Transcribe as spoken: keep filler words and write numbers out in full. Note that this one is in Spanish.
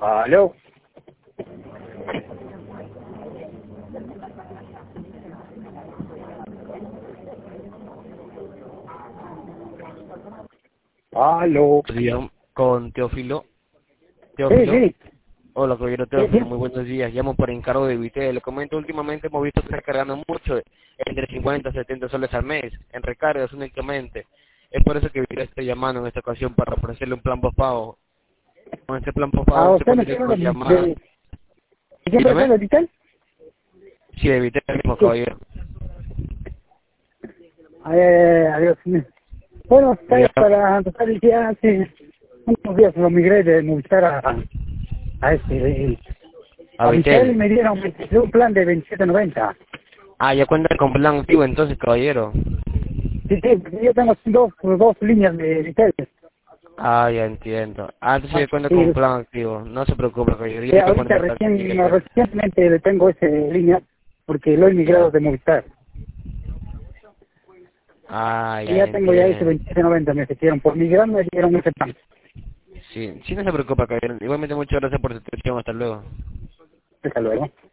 Aló. Aló. Día con Teófilo. Sí, Teófilo. sí. Hola, caballero Sí, sí. Teófilo, muy buenos días. Llamo por encargo de Vitel. Le comento, últimamente hemos visto que está cargando mucho, entre cincuenta y setenta soles al mes, en recargas únicamente. Es por eso que Vitel está llamando en esta ocasión para ofrecerle un plan postpago. Con este plan Ah, postpago se ¿usted me podría está hablando de... llamar. de ¿Quién me está Dígame. hablando de Vital? Sí, de Vitel mismo, Sí. caballero. Eh, adiós. Bueno, está Dígame. para empezar el día hace unos días lo migré de Movistar a, a este... A A Vital y Vitel. me dieron un plan de veintisiete noventa. Ah, ya cuenta con plan activo entonces, caballero. Sí, sí, porque yo tengo dos, dos líneas de Vital. Ah, ya entiendo. Ah, entonces Ah, ya cuenta con un sí. plan activo. No se preocupe, caballero. Yo Eh, le voy a ahorita poner acá que recién, quiere. recientemente le tengo esa línea porque lo he migrado Ya. de Movistar. Ah, Y ya ya tengo ya ese entiendo. veintisiete noventa me ofrecieron. Por migrar me dieron ese plan. Sí, sí, no se preocupe, caballero. Igualmente muchas gracias por su atención. Hasta luego. Hasta luego.